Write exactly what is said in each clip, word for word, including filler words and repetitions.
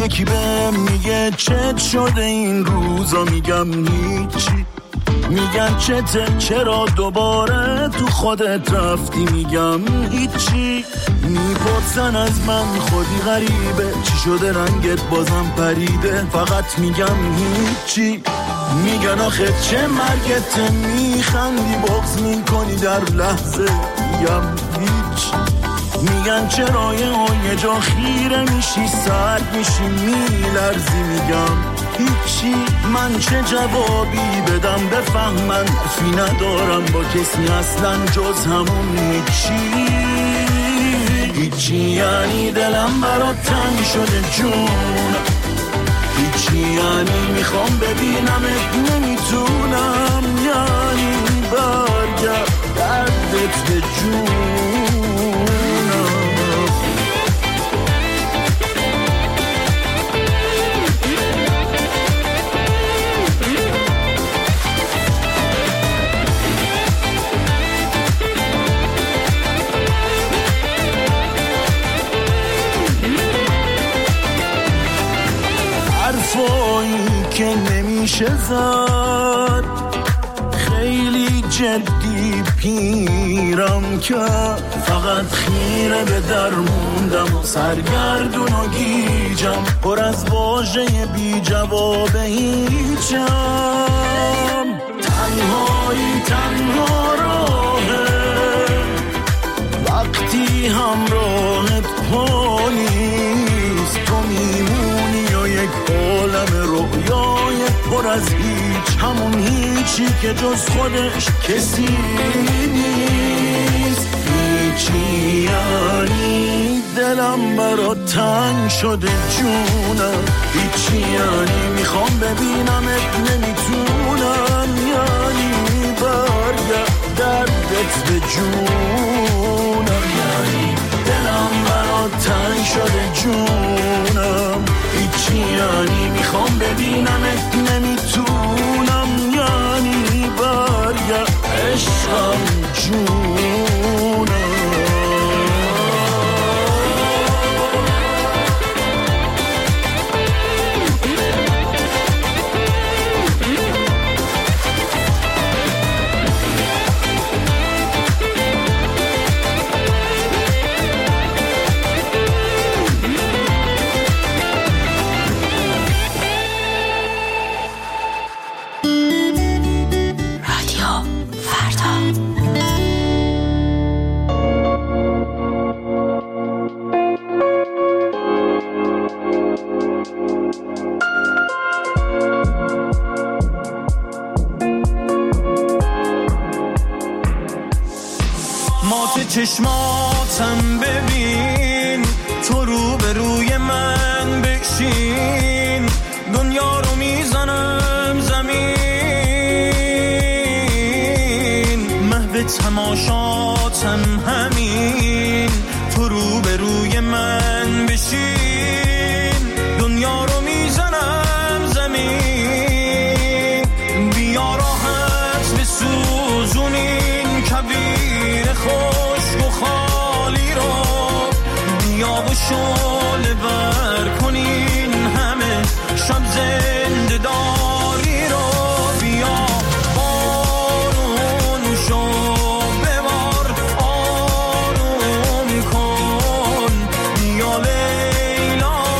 یکی بهم میگه چت شده این روزا، میگم هیچی. میگن چته چرا دوباره تو خودت رفتی، میگم هیچی. میپرسن از من خودی غریبه چی شده رنگت بازم پریده، فقط میگم هیچی. میگن آخه چه مرگته، میخندی بغض میکنی در لحظه، میگم هیچ. میگن چرا یه جا خیره میشی سرد میشی میلرزی، میگم هیچی. من چه جوابی بدم بفهمن، فی ندارم با کسی اصلا جز همون هیچی. هیچی یعنی دلم برات تنگ شده جون، هیچی یعنی میخوام ببینمت نمیتونم، یعنی برگرد دردت به جونم. حرفایی که نمیشه زد، خیلی جدی پیرم که فقط خیره به در موندم و سرگردون و گیجم، پر از واژه بی جواب هیچم. تنهایی تنها راهه وقتی همراهت پا نیست، تو میمونی و یک عالم رویای پر از هیچ، همون هیچی که جز خودش کسی نیست. هیچی یعنی دلم برات تنگ شده جونم، هیچی یعنی میخوام ببینمت نمیتونم، یعنی برگرد دردت به جونم. یعنی دلم برات تنگ شده جونم، هیچی یعنی میخوام ببینمت نمیتونم، یعنی برگرد عشقم جونم. چشماتم ببین، تو رو به روی من بشین، دنیا رو میزنم زمین، محو تماشاتم همین، تو رو به روی من بشین، دنیا رو میزنم زمین. بیا راحت بسوزونین کبیر خشک و خالی رو، بیا و شعله بر کنین همه شب زنده داری رو. بیا بارون شو ببار آروم کن، بیا لیلا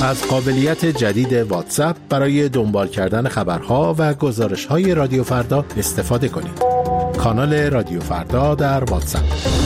از قابلیت جدید واتساپ برای دنبال کردن خبرها و گزارش‌های رادیو فردا استفاده کنید. کانال رادیو فردا در واتساپ.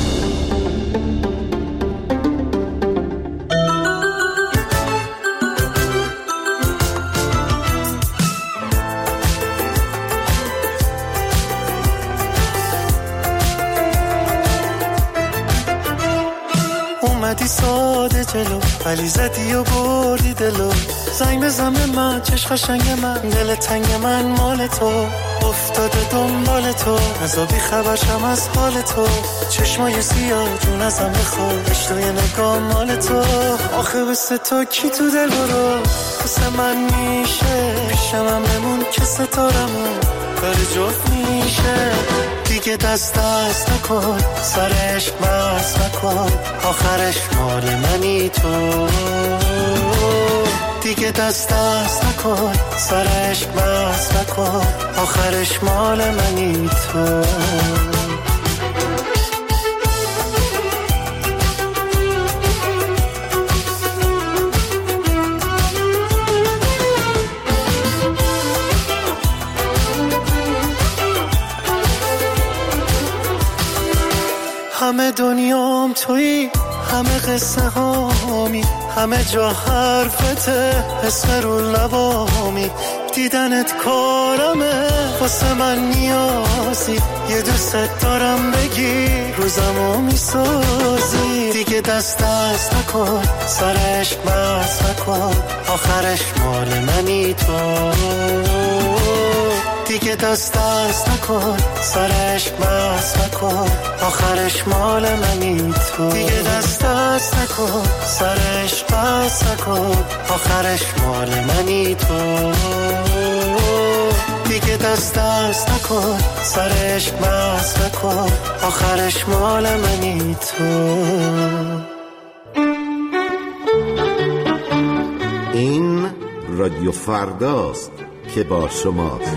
اومدی ساده جلو ولی زدی و بردی دلو، زنگ بزن به من چش قشنگ من، دل تنگ من مال تو، افتاده دنبال تو، ازا بی خبرشم از حال تو، چشمای سیاه جون ازم بخور، اشتای نگاه مال تو، آخه بسه تو کی تو دل برو، بسه من میشه، پیشم هم بمون که ستارمون داره جفت میشه، دیگه دست دست نکن، سر عشق بس نکن، آخرش مال منی تو، دیگه دست دست نکن، سر عشق بس نکن، آخرش مال منی تو. همه دنیام تویی، همه قصه هامی، همه جا حرفته، اسم رو لبامی، دیدنت کارمه، واسه من نیازی، یه دوست دارم بگی، روزمو میسازی، دیگه دست دست نکن، سر عشق بس نکن، آخرش مال منی تو، دیگه دست دست نکن، سر عشق بس نکن، آخرش مال منی تو، دیگه دست دست نکن، سر عشق بس نکن، آخرش مال منی تو، دیگه دست دست نکن، سر عشق بس نکن، آخرش مال منی تو. این رادیو فرداست که با شماست.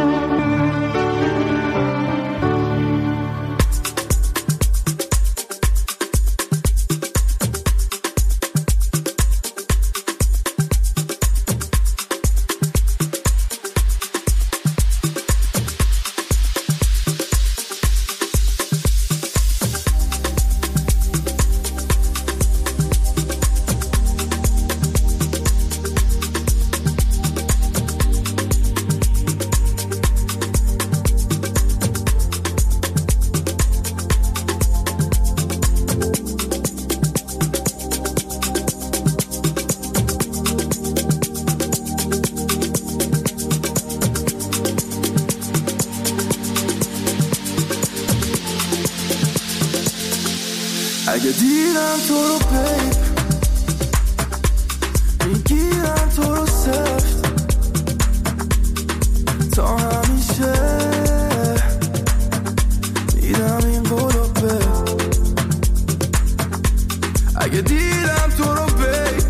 اگه دیدم تو رو بیب میگیرم تو رو سفت تا همیشه میدم این قولو به، اگه دیدم تو رو بیب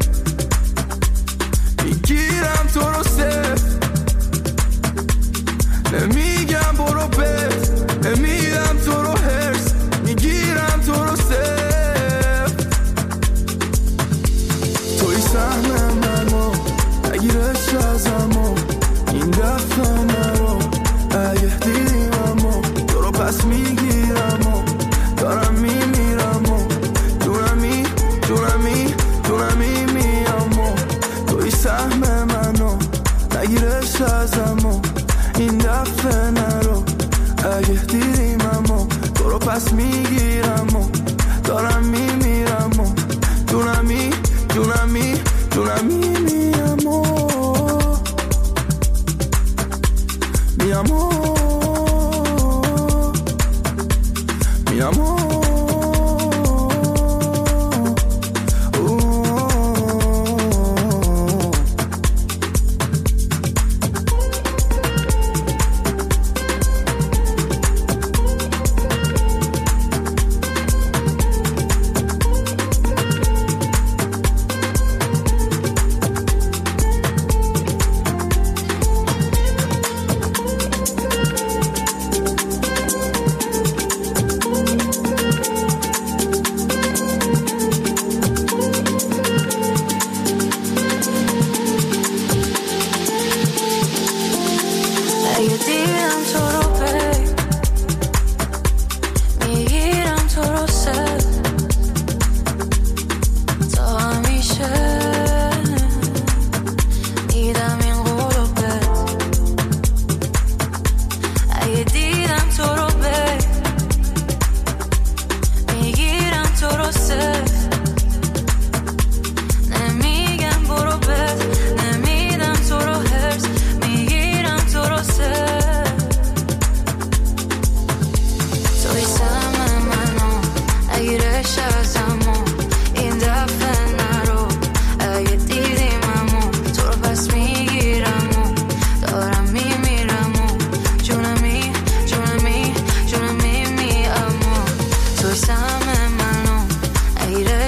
میگیرم تو رو سفت، نمیگم برو بت، نمیدم تو رو هرس، میگیرم تو رو سفت، توی سهم منو نگیرش ازمو، این دفعه نرو، اگه دیدیم امو تو رو پس میگیرم و دارم میمیرم و جونمی جونمی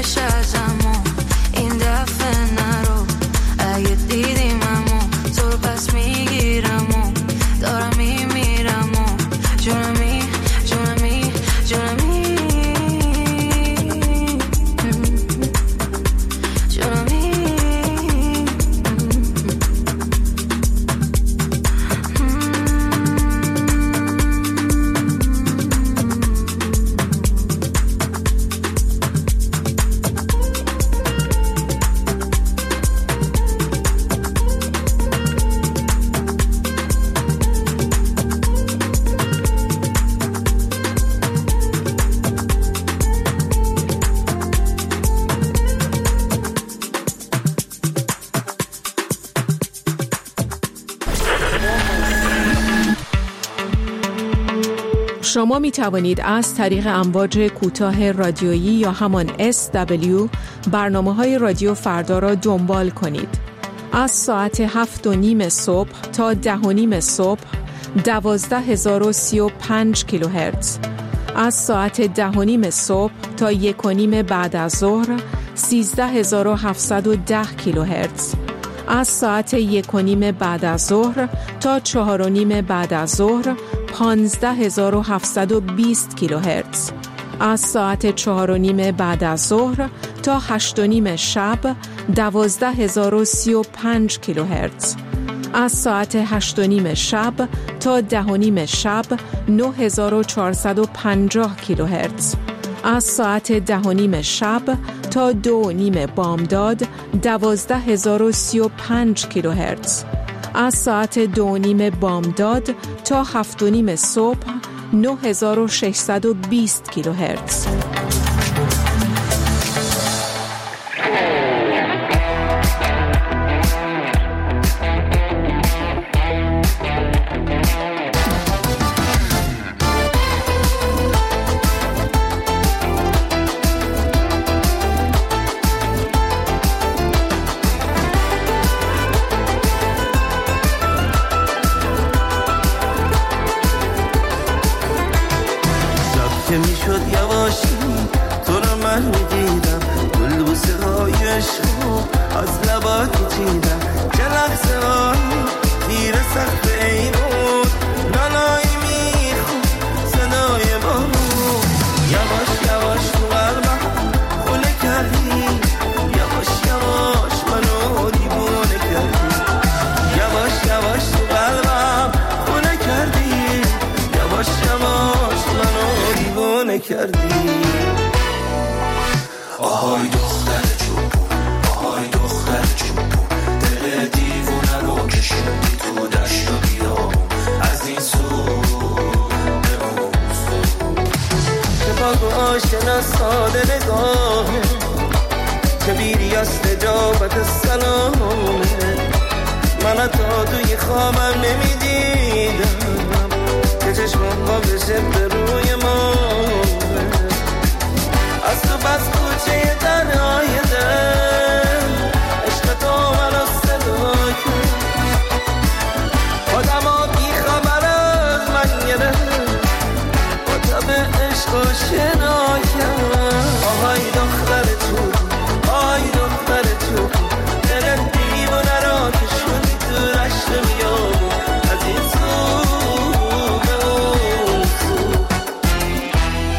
بشه ازمو این دفعه نرو، اگه دیدیم امو تو رو پس میگیرم و دارم میمیرم و جونمی جونمی جونمی جونمی. شما می توانید از طریق امواج کوتاه رادیویی یا همان اس دبلیو برنامه های رادیو فردا را دنبال کنید. از ساعت هفت و نیم صبح تا ده و نیم صبح دوازده هزار و سی و پنج کیلوهرتز. از ساعت ده و نیم صبح تا یک و نیم بعد از ظهر سیزده هزار و هفتصد و ده کیلوهرتز. از ساعت یک و نیم بعد از ظهر تا چهار و نیم بعد از ظهر پانزده هزار و هفتصد و بیست کیلوهرتز. از ساعت چهار و نیم بعد از ظهر تا هشت و نیم شب دوازده هزار و سی و پنج کیلوهرتز. از ساعت هشت و نیم شب تا ده و نیم شب نه هزار و چهارصد و پنجاه کیلوهرتز. از ساعت ده و نیم شب تا دو و نیم بامداد دوازده هزار و سی و پنج کیلوهرتز. از ساعت دو و نیم بامداد تا هفت و نیم صبح نه هزار و ششصد و بیست کیلوهرتز. که میشد یواشی تو رو من میدیدم، گل بوسه های عشقو از لبات میچیدم، چه لحظه های تیر سخت ایمون نالایی میخون صدای بارون، یواش یواش تو قلبم خونه کردی، یواش یواش منو دیوونه کردی، یواش یواش تو قلبم خونه کردی، یواش یواش منو دیوونه کردی. آهای دختر چوبون، آهای دختر چوبون، دل دیوونه رو کشوندی تو دشت و بیابون، از این سو به اون سو، که پاک و آشنا ساده نگاهه، که بیری از نجابت سلامه، من تا توی خوابم نمیدیدم که چشمم با بشه به روی ما، از تو بس کوچه تنهای دل عشق تو منو صدا کرد، خودم ها بی خبر از من گرفت، با تب عشق و شنا کرد. آهای دختر تو، آهای دختر تو، دل دیوونه را کشوندی تو رشت بیابون، از این سو به اون سو.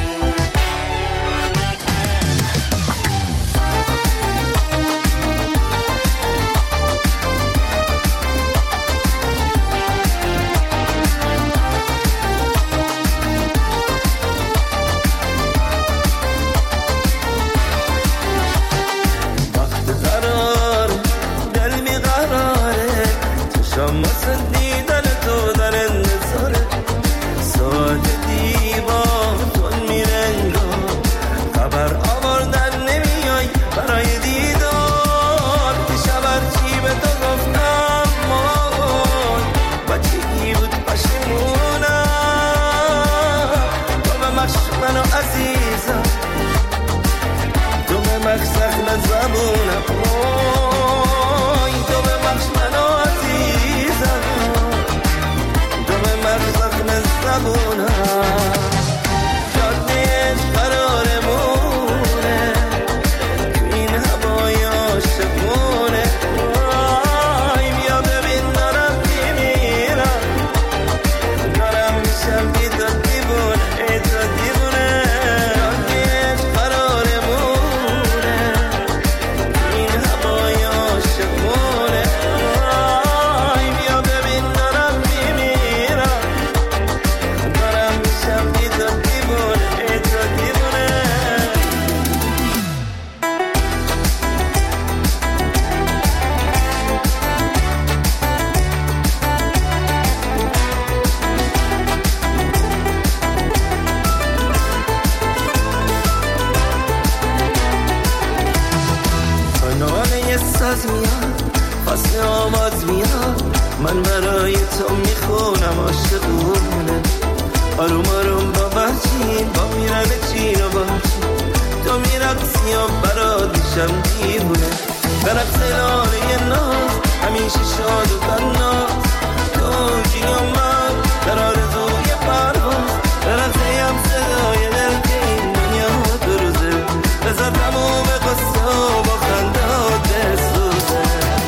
باز میاد فصل آواز میاد من برای تو میخونم عاشقونه آروم آروم با بچین با میرم چین و بچین تو میرقصی و برات میشم دیوونه برقص لاله ناز همیشه شاد و تناز تو کی اومد در آرزوی پرواز برقصه هم صدای دل که این دنیا دو روزه بذار تموم قصه و با خندات بسوزه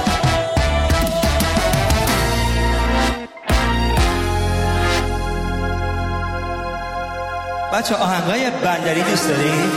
بچه آهنگای بندری دوست دارید؟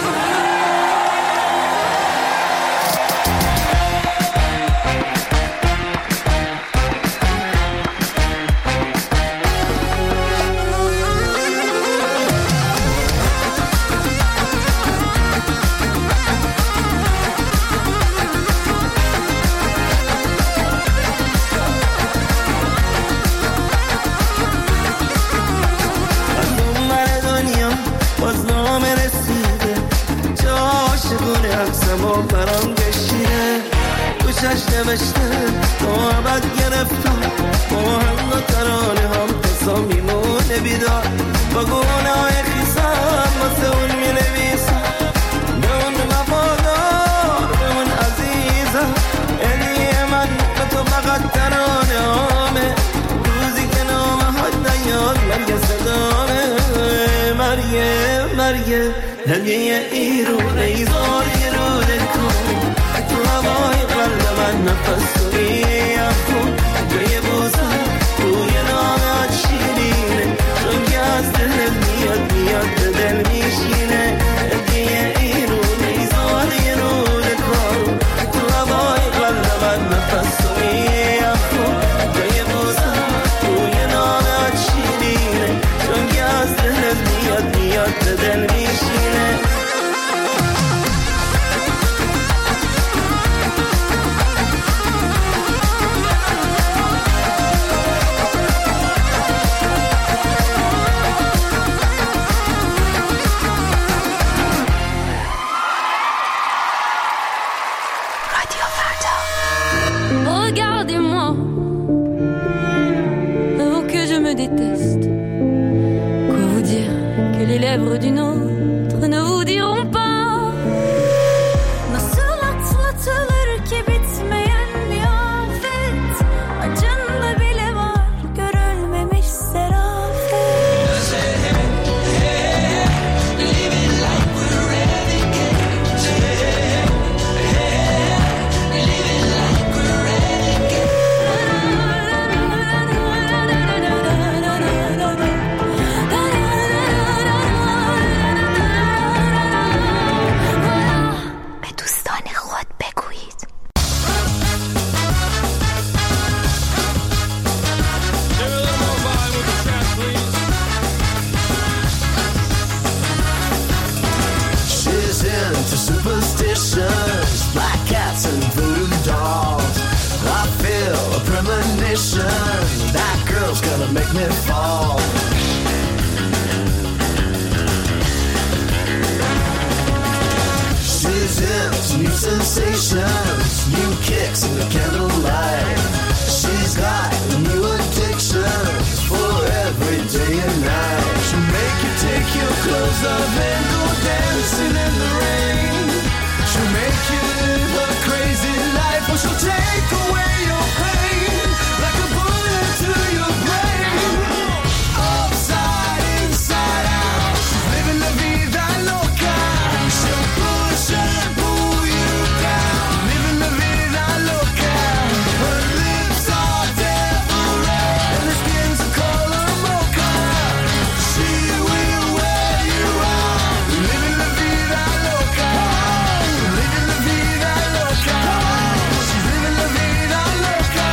برام کشیده دوشش نوشته محبت گرفتم محمد و ترانه هم قصا میمونه بیدار با گونه های خیسم واسه اون می نویسم به اون وفادار به اون عزیزم هدیه من به تو فقط ترانه همه روزی که نامه ها نیاد مرگ صدامه مرگه مرگه هدیه ایرون ایزار ایرونه کن تو هوای قلب من نفس توی افکن جای بوزن روی نامه شیرینه چون که از دل میاد میاد به دل میشینه هدیه ایرون ایزار ایرونه کن تو هوای قلب من نفس توی افکن جای بوزن روی نامه شیرینه چون که از دل میاد میاد به دل میشینه Regardez-moi, avant que je me déteste. Quoi vous dire que les lèvres d'une autre ne vous diront pas? Nasıl atlatılır ki bitmeyen bir afet? Acında bile var görülmemiş serafet. Living like we're renegades. Living like we're renegades. به دوستان خود بگویید. She's into superstitions, black cats and voodoo dolls. I feel a premonition, that girl's gonna make me fall. She's into new sensations, new kicks in the candlelight. She's got new addictions for every day and night. She'll make you take your clothes off and go dancing in the rain. She'll make you live a crazy life, or she'll take away your pain like a bullet to your brain. Upside, inside out, she's living la vida loca. She'll push and pull you down, living la vida loca. Her lips are devil red and her skin's a color mocha. She will wear you out, living la vida loca, living la vida loca. She's living la vida loca.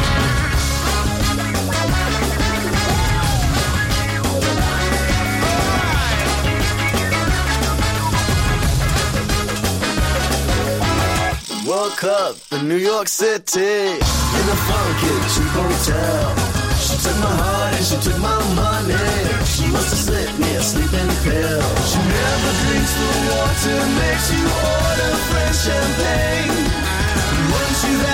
Woke up in New York City in a funky cheap hotel. She took my heart and she took my money. She must have slipped me a sleeping pill. She never drinks the water, makes you order French champagne. Once you've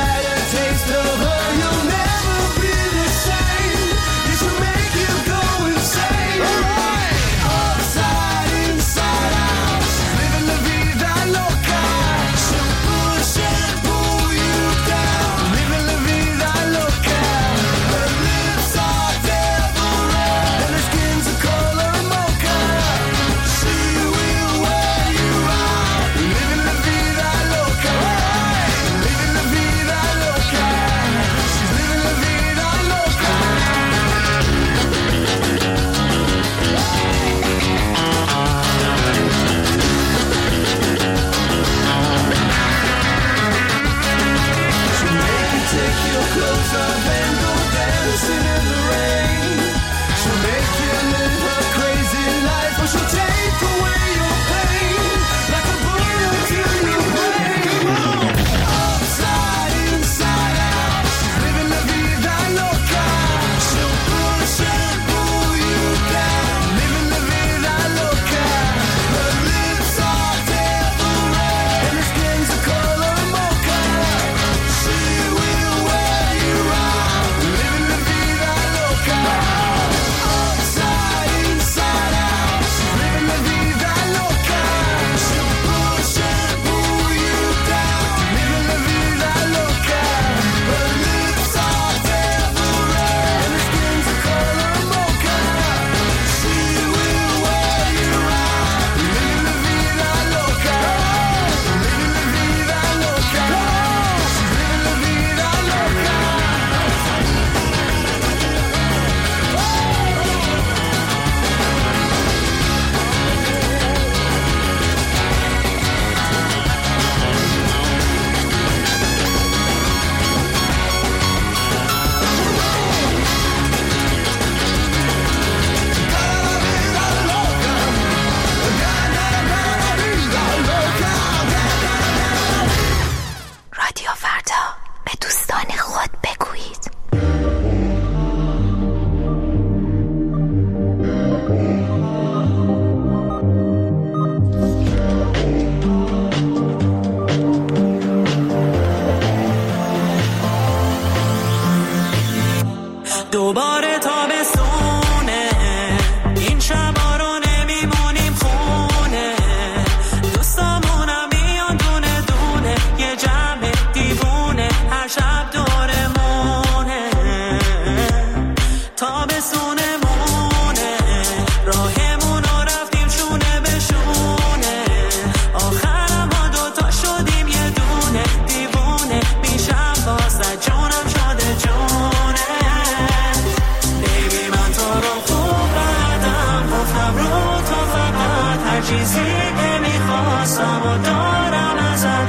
و دارم ازت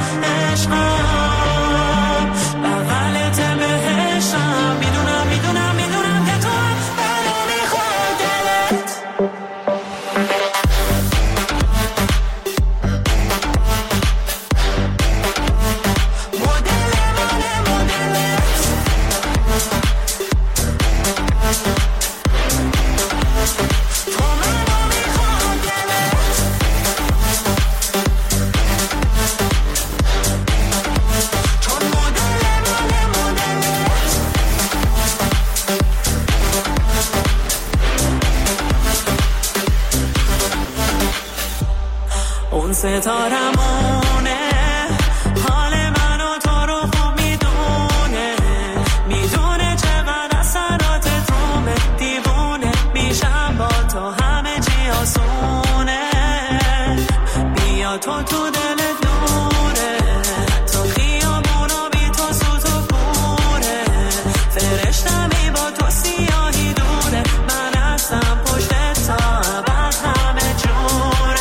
عشقم بغلت بهشتم میدونم میدونم میدونم که تو هم منو میخواد دلت ستارمونه حال من و تو رو خوب میدونه میدونه چقدر اثرات تو دیوونه میشم با تو همه چی آسونه بیا تو تو دل دوره تو خیابونو بی تو سوت و کوره فرشتمی با تو سیاهی دوره من هستم پشت تا ابد همه جوره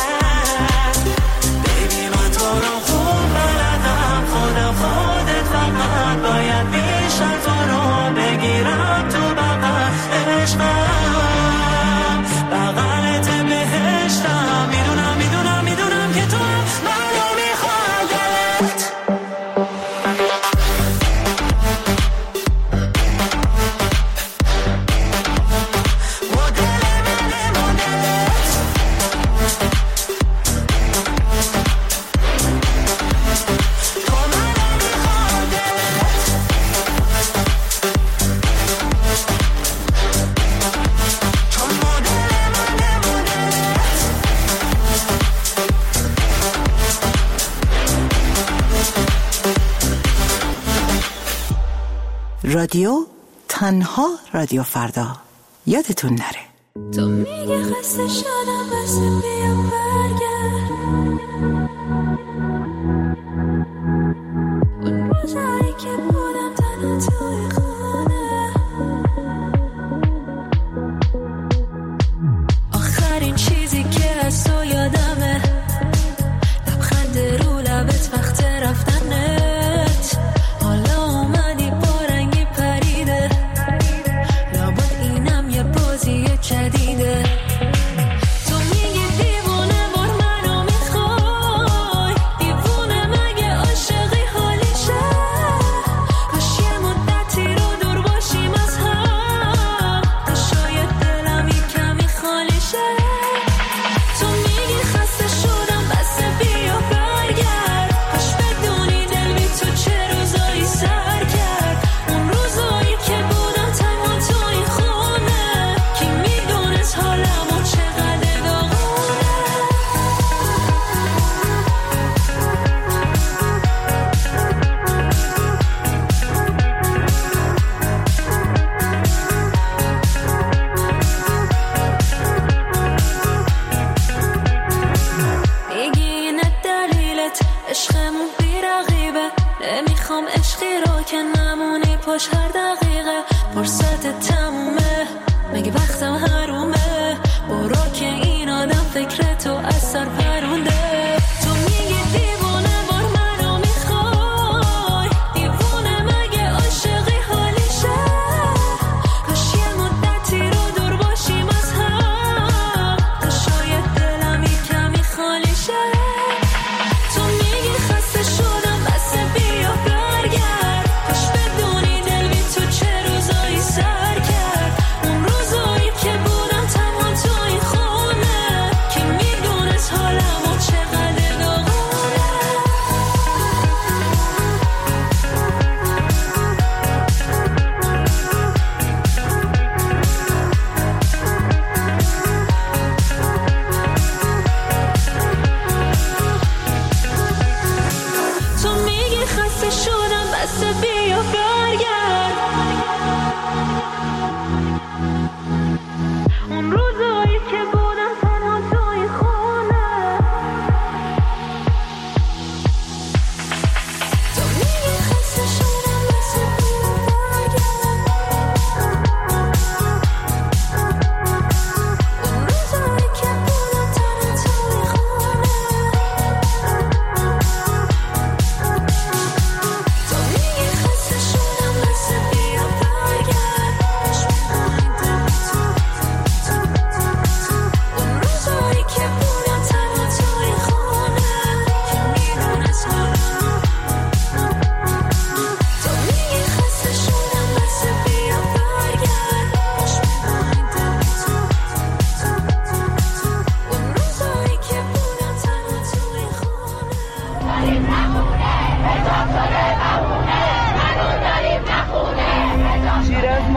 باید بیشتر تو رو بگیرم تو بغل عشقم بغلت بهشتم میدونم میدونم میدونم که تو منو میخواد دلت مدل منه مدلت تو منو میخواد دلت رادیو تنها رادیو فردا یادتون نره تو میگه خسته شدم بس بیا برگرد اون روزایی که بودم تنها توی خونه آخرین چیزی که از تو یادمه لبخند رو لبت وقت رفتنت حالا اومدی با رنگی پریده لابد اینم یه بازی جدیده تو میگی دیوونه بار منو میخوای دیوونه مگه عاشقی حالیشه کاش یه مدتی رو دور باشیم از هم تا شاید دلم یه کمی خالی شه تو میگی خسته شدم بس بیا برگرد کاش بدونی دل بی تو چه روزایی سر کرد اون روزایی که بودم تنها تو این خونه کی میدونست حالمو چقدر داغونه میگی اینه دلیلت عشقمون بی رقیبه نمیخوام عشقی رو که نمونی پاش هر دقیقه فرصت تمومه مگه وقتم حرومه برو که این آدم فکر تو از سر پرونده تو میگی دیوونه بار منو میخوای دیوونه مگه عاشقی حالیشه کاش یه مدتی رو دور باشیم از هم تا شاید دلم یه کمی خالی شه تو میگی خسته شدم بس بیا برگرد کاش بدونی دل بی تو چه روزایی سر کرد اون روزایی که بودم تنها تو این خونه کی میدونست حالمو چقدر داغونه تو میگی خسته شدم بس بیا برگرد اون روزایی که بودم تنها تو این خونه تو میگی خسته شدم بس بیا برگرد اون روزایی که بودم تنها تو این خونه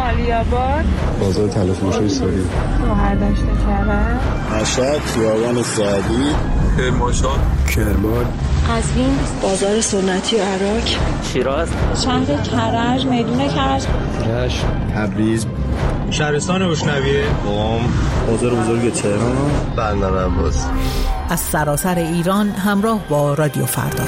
عالی‌آباد، بازار تلفروشی ساری، شهردشت کرج، مشهد، خیابان سعدی، کرمانشاه، کرمان، قزوین، بازار سنتی عراق، شیراز، شهر کرج، میدون کرج، رشت، تبریز، شهرستان بوشنویه، قم، بازار بزرگ تهران، بندر عباس. از سراسر ایران همراه با رادیو فردا.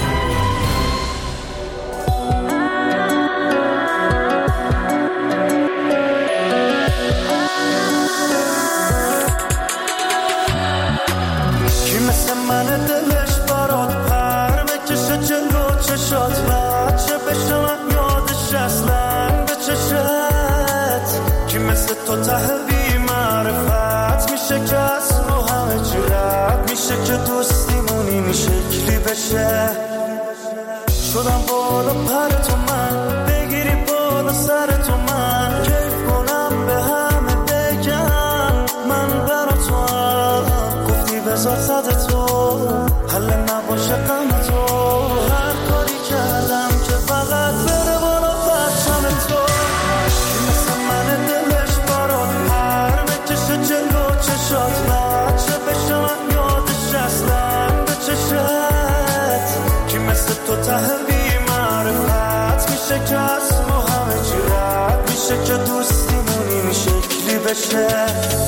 کی مثل من دلش برات پر بکشه جلو چشات بچه بشه من یادش اصلا به چشت. کی مثل تو ته بی معرفت میشه که از رو همه چی رد میشه که دوستیمون این شکلی بشه. شدم بالا پر تو من بگیری بالا سر تو من کیف کنم به همه بگم من برا تو هم گفتی بذار صد تو حل نباشه غم تو. هر کاری کردم که فقط بره بالا پرچم تو. کی مثل من دلش برات پر بکشه جلو چشات بچه بشه من یادش اصلا به چشت. کی مثل تو ته بی معرفت میشه که از ما همه چی رد میشه که دوستیمون این شکلی بشه.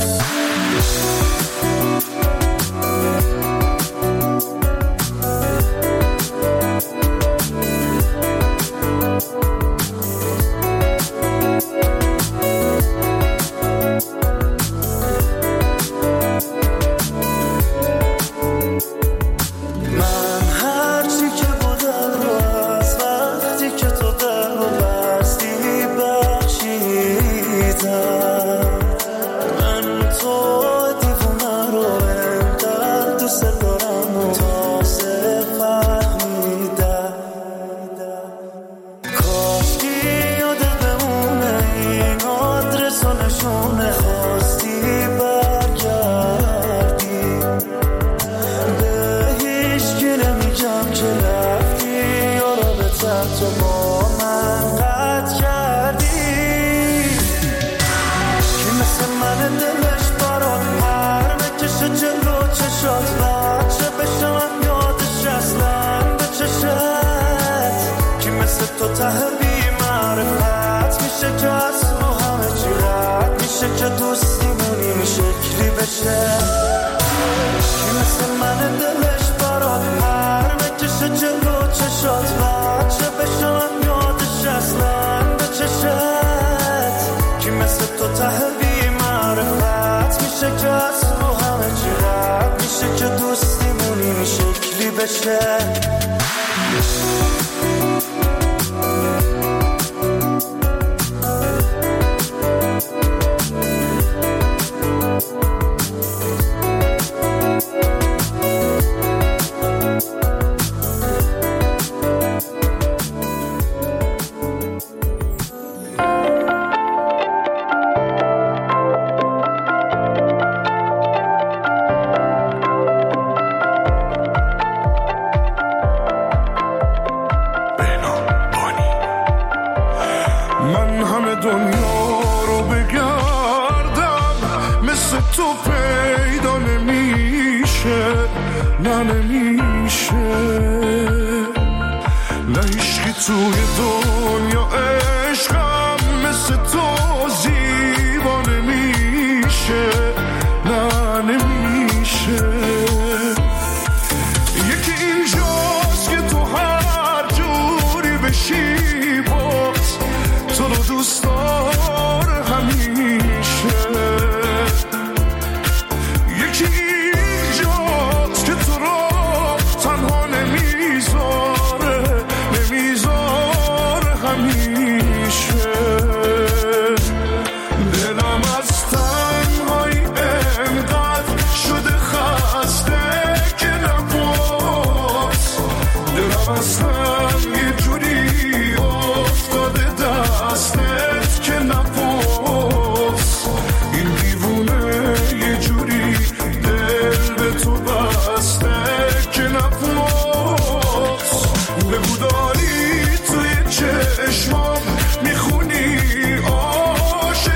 تو ته بی معرفت میشه که از ما همه چی رد میشه که دوستیمون این شکلی بشه. کی مثل من دلش برات پر بکشه جلو چشات بچه بشه من یادش اصلا به چشت. کی مثل تو ته بی معرفت میشه که از ما همه چی رد میشه که دوستیمون این شکلی بشه. بگو داری توی چشمام میخونی عاشق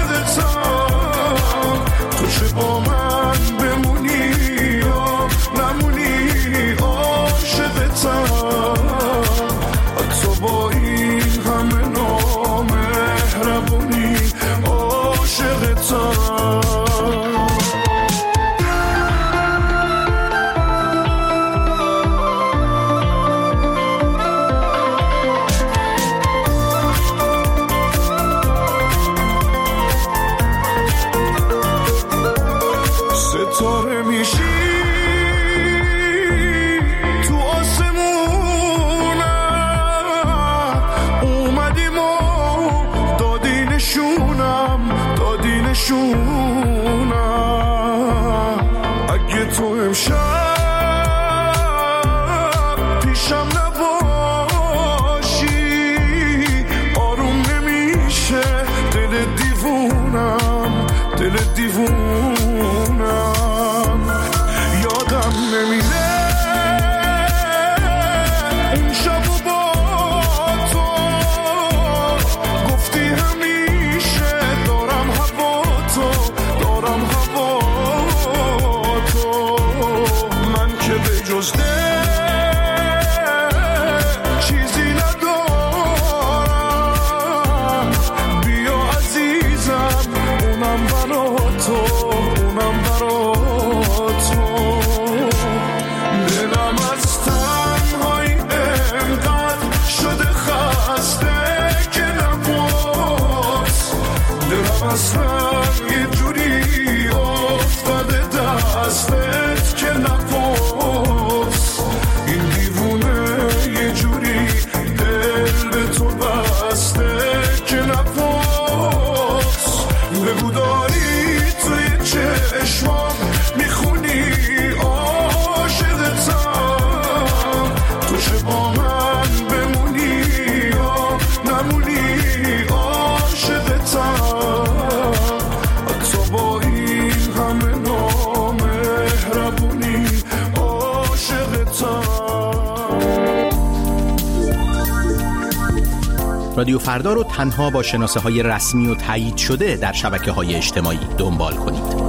وصلم یه جوری افتاده دستت که نپرس، این دیوونه یه جوری دل به تو بسته که نپرس. بگو داری توی چشمام میخونی عاشقتم، تو چه با من بمونی یا نمونی عاشقتم، حتی با این همه نامهربونی عاشقتم. رادیو فردا رو تنها با شناسه های رسمی و تایید شده در شبکه های اجتماعی دنبال کنید.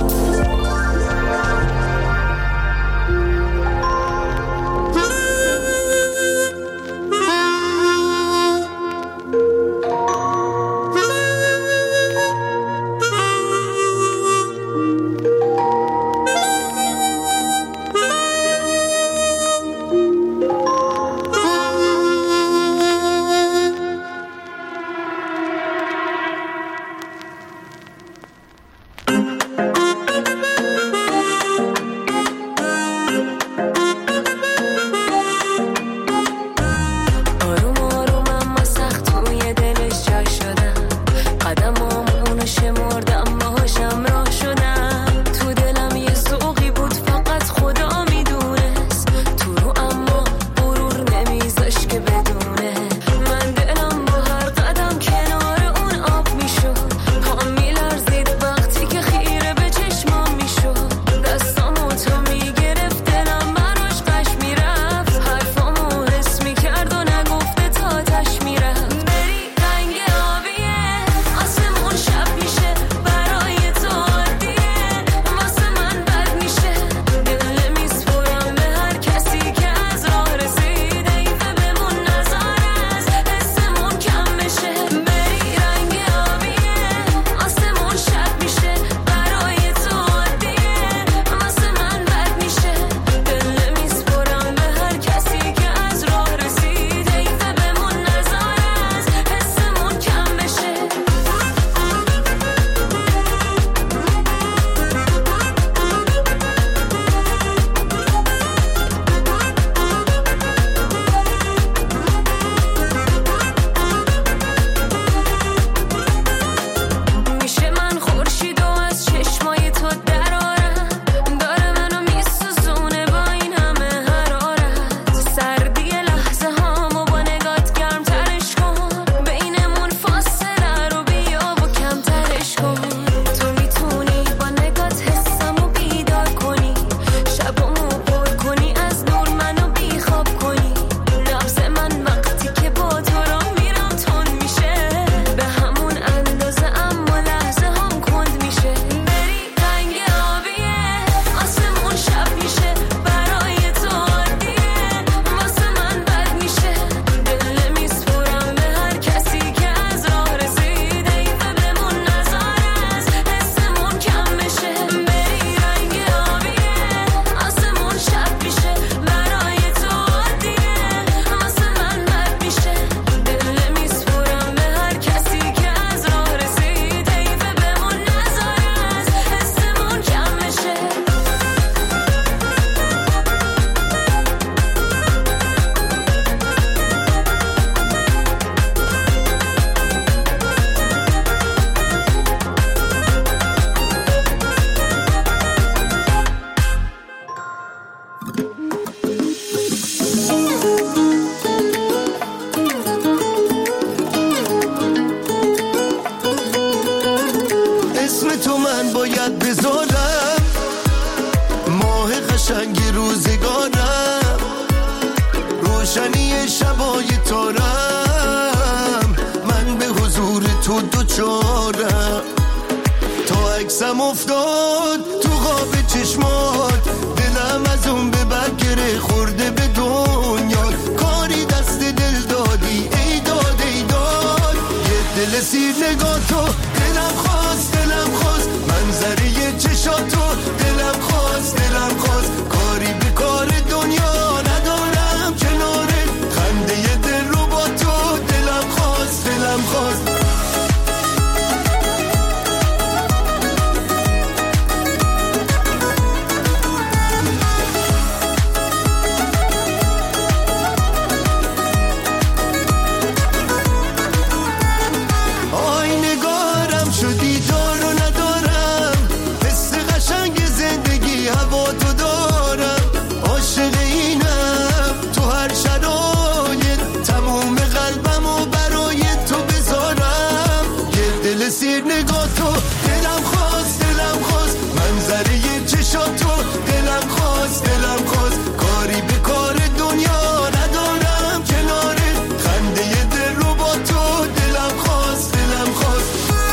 تو دلم خواست دلم خواست منظره چشات تو دلم خواست دلم خواست کاری به کار دنیا ندارم کنارت خنده دل رو با تو دلم خواست دلم خواست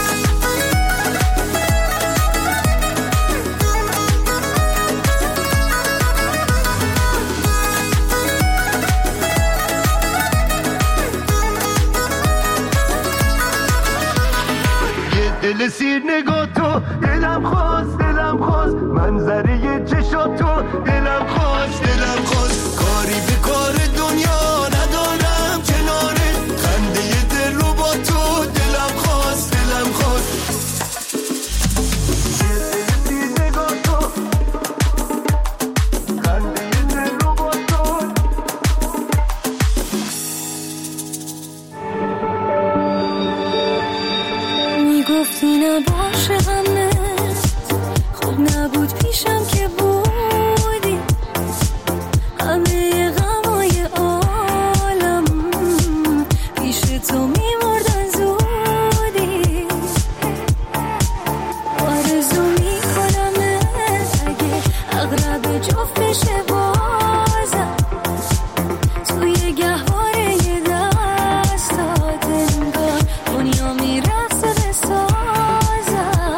دل سیر نگاه تو دلم خواست دلم خواست منظره چشات تو دلم خواست دلم خواست کاری به کار دنیا ندارم کنارت خنده دل رو با تو دلم خواست دلم خواست دل سیر نگاه تو خنده دل رو با تو میگفتی نباشه همه خب نبود پیشم که بودی همه غمای عالم پیش تو میمردن زودی آرزو میکنم اگه اغرب جفت بشه بازم توی گهواره دستات انگار دنیا میرقصه به سازم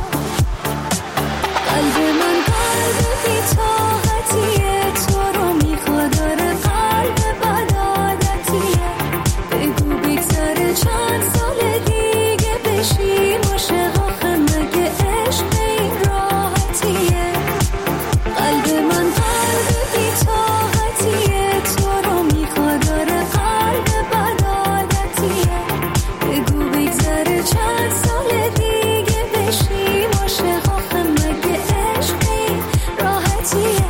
قلب من قلب بی طاقتیه تو رو میخواد داره قلب بد عادتیه بگو بگذره چند سال دیگه بشی عاشق آخه مگه عشق این راحتیه قلب من قلب بی طاقتیه تو رو میخواد داره قلب بد عادتیه بگو بگذره چند سال دیگه بشی عاشق آخه مگه عشق این راحتیه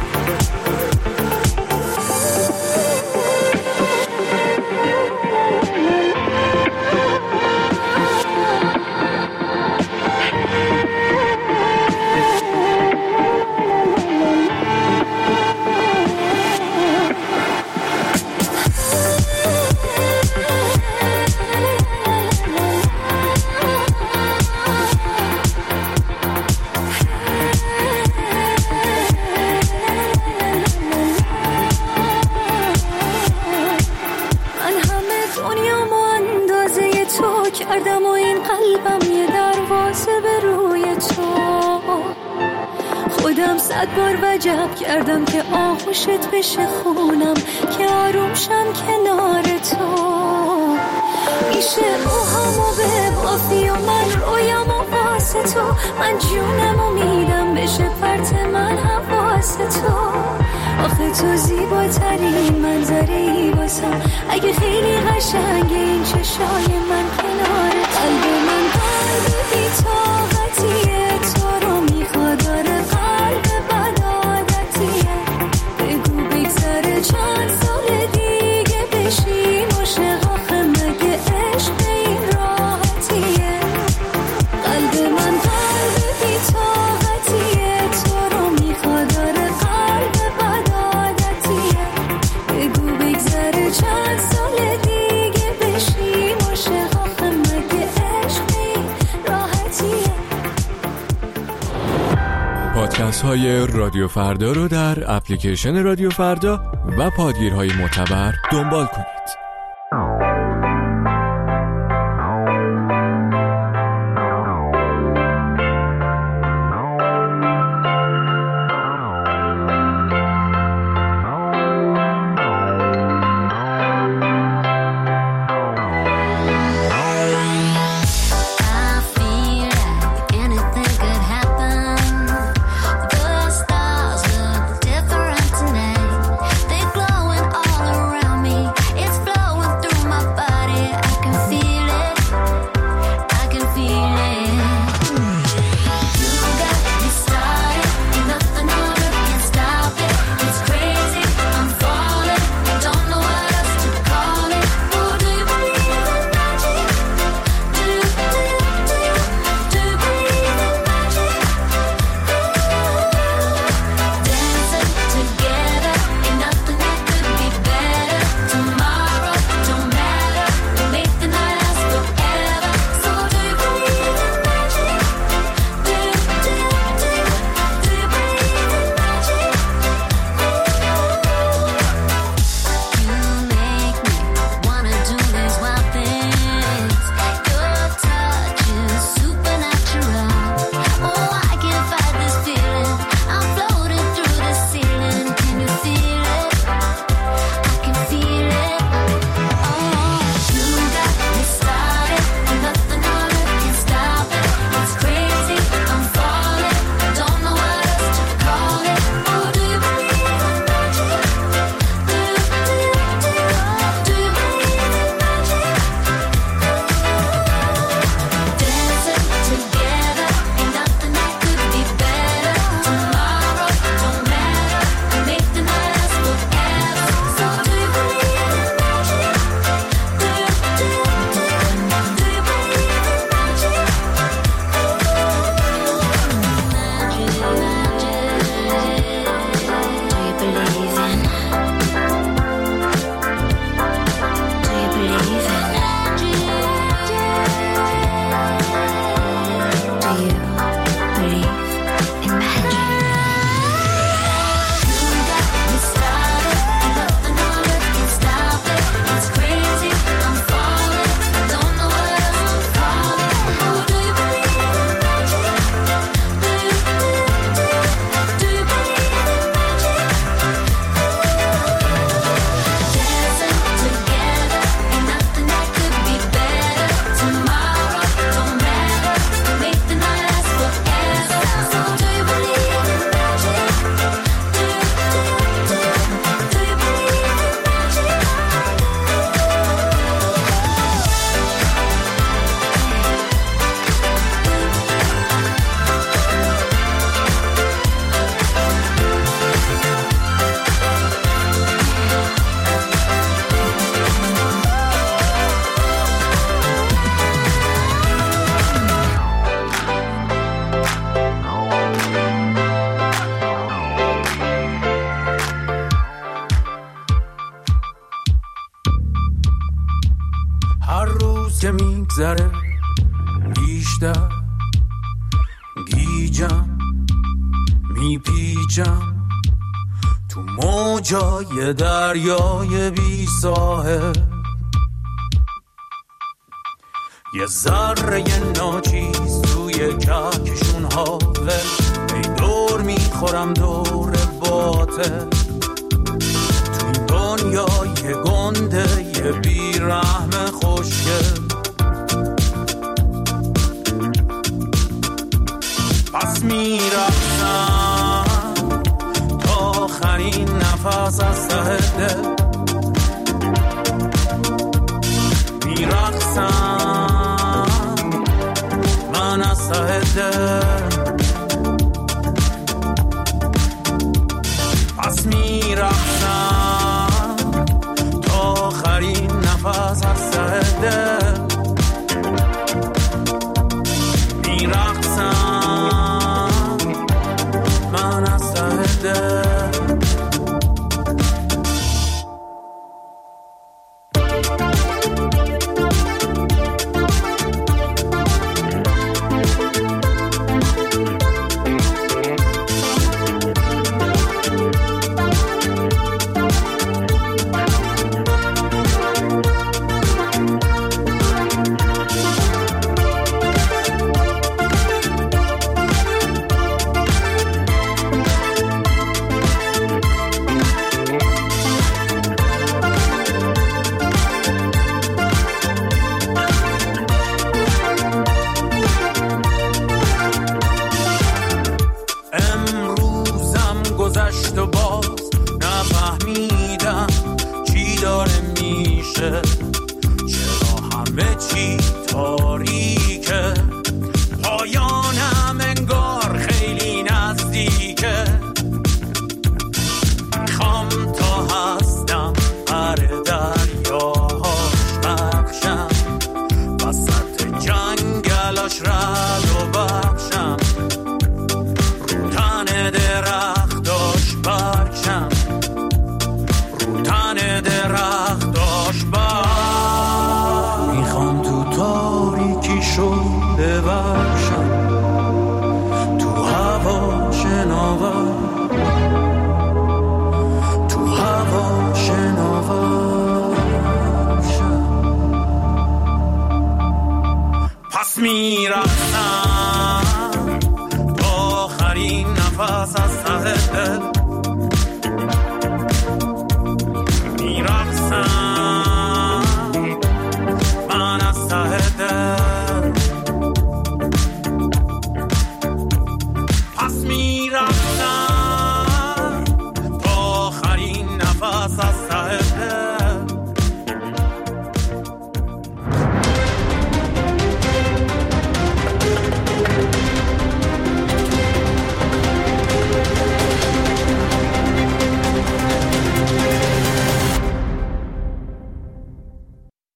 من همه دنیامو اندازه تو کردم و این قلبم یه دروازه به روی تو خودم صد بار وجب کردم که آغوشت بشه خونم که آروم شم کنار تو میشه موهامو ببافی و من رویامو واسه تو من جونمو میدم بشه پرت من حواس تو آخه تو زیباترین منظری واسم اگه خیلی قشنگه این چشای من کنارت قلب من قلب بی طاقتیه تو رو میخواد داره قلب بد عادتیه بگو بگذره چند سال دیگه بشی عاشق آخه مگه عشق این راحتیه قلب من قلب بی طاقتیه تو رو میخواد داره قلب بد عادتیه بگو بگذره چند سال دیگه بشی عاشق آخه مگه عشق این راحتیه پادکست های رادیو فردا رو در اپلیکیشن رادیو فردا و پادگیرهای معتبر دنبال کنید. It's که میگذره بیشتر گیجم میپیچم تو موجای دریای بی ساحل، یه ذره ناچیز توی کهکشون حاول، ای دور میخورم دور باطل تو این دنیای گنده یه بیرحم خوشگل. پس میرفتم تا آخرین نفس از ته دل، میرقصم من از ته دل. پس میرقصم تا آخرین نفس از ته دل، میرقصم من از ته دل. میرفتم